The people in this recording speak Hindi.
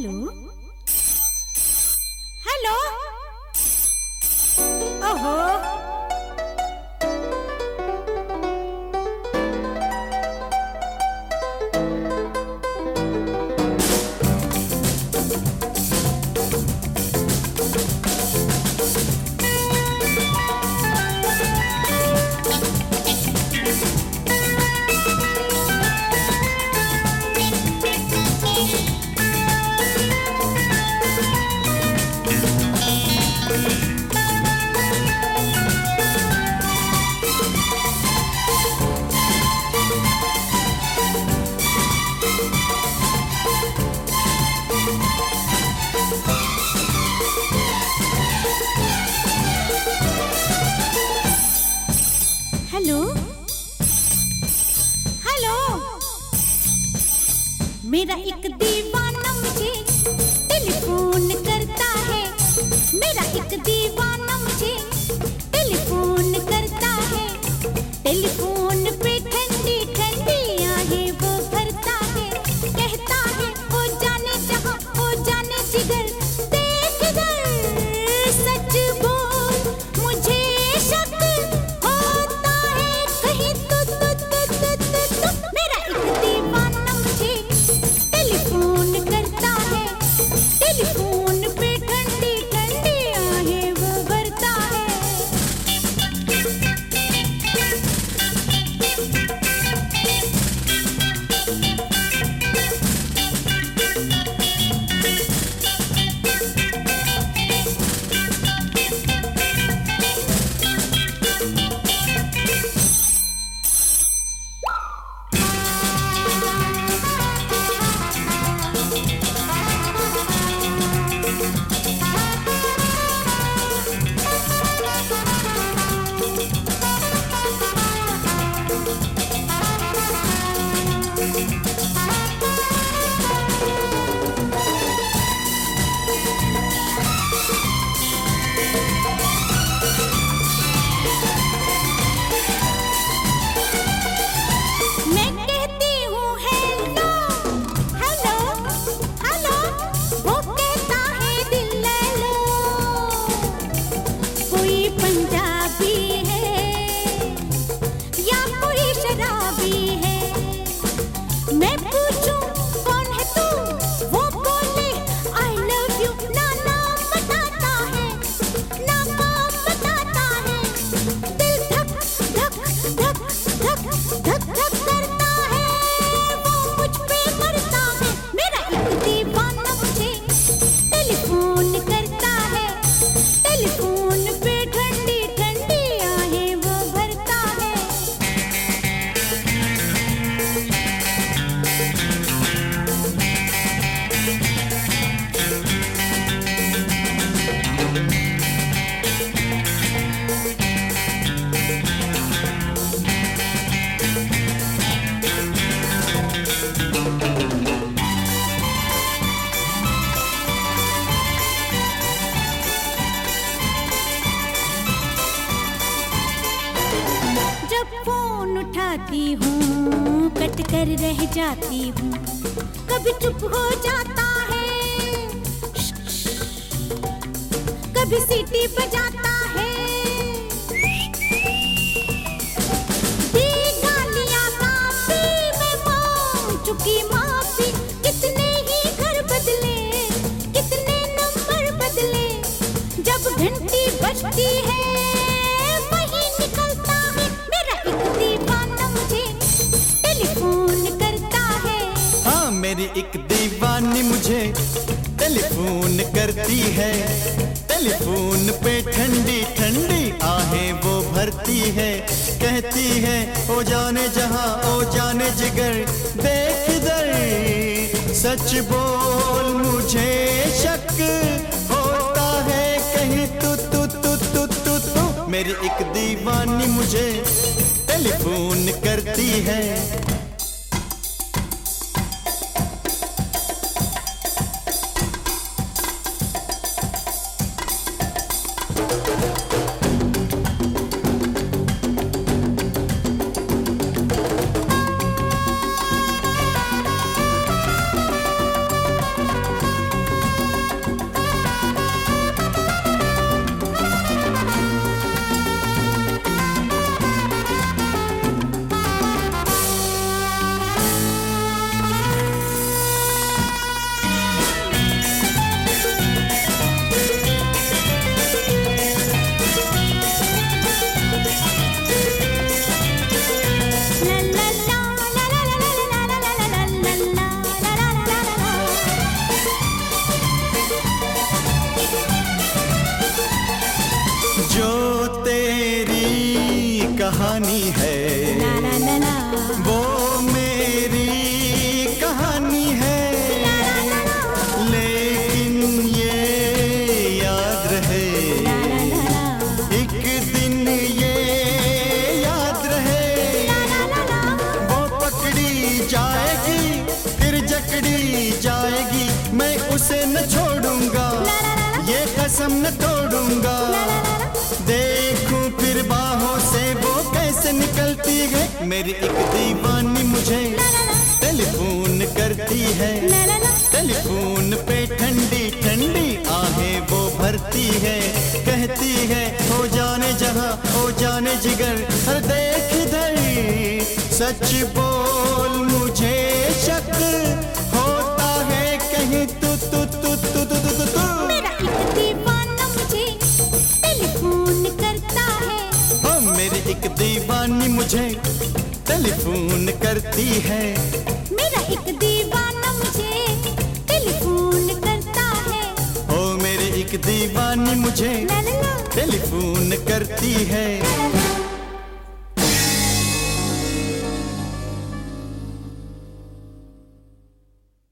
हेलो हेलो ओहो हेलो हेलो मेरा एक दीवाना मुझे टेलीफोन करता है। मेरा एक दीवाना मुझे टेलीफोन करता है। टेलीफोन पे ठंडी ठंडी आहें वो भरता है। कहता है ओ जाने जहां ओ जाने जिगर देख इधर सच बोल मुझे शक होता है कहीं तो मेरा एक दीवाना मुझे टेलीफोन करता है। टेलीफोन पे ठंडी ठंडी आहें वो भरता है। मैं कहती हूँ हेलो हेलो हेलो वो कहता है दिल ले लो। कोई पंजाबी है या कोई शराबी है। मैं पूछूं कौन है तू वो बोले आई लव यू। ना नाम बताता है ना काम बताता है। दिल धक धक धक धक धक धक करता है वो मुझ पे मरता है। मेरा एक दीवाना मुझे टेलीफोन करता है। टेलीफोन पे ठंडी ठंडी आहें वो भरता है। जब फोन उठाती हूँ कट कर रह जाती हूँ। कभी चुप हो जाता है कभी सीटी बजाता है। दी गालियाँ काफी मैं मांग चुकी माफी। कितने ही घर बदले कितने नंबर बदले। जब घंटी बजती है वहीं निकलता है। मेरा एक दीवाना मुझे टेलीफोन करता है। हाँ मेरी एक दीवानी मुझे टेलीफोन करती है। टेलीफोन पे ठंडी ठंडी आहें वो भरती है। कहती है ओ जाने जहां ओ जाने जिगर देख इधर सच बोल मुझे शक होता है कहीं तू। मेरी एक दीवानी मुझे टेलीफोन करती है। पानी है। ला ला ला ला, वो मेरी कहानी है, लेकिन ये याद रहे, एक दिन ये याद रहे, वो पकड़ी जाएगी फिर जकड़ी जाएगी, मैं उसे न छोड़ूंगा, ये कसम न तोड़ूंगा। देखूं फिर बाहों से वो कैसे निकलती है, मेरी एक दीवानी मुझे टेलीफोन करती है, टेलीफोन पे ठंडी ठंडी आहें वो भरती है, कहती है हो जाने जहां हो जाने जिगर, हर देख इधर सच बोल मुझे शक होता है कहीं तू तू तू तू तू तू तू। मेरा एक दीवाना मुझे टेलीफोन करता है, ओ मेरी एक दीवानी मुझे टेलीफोन करती है, मेरा एक दीवाना मुझे टेलीफोन करता है, ओ मेरी एक दीवानी मुझे ला ला ला। टेलीफोन करती है।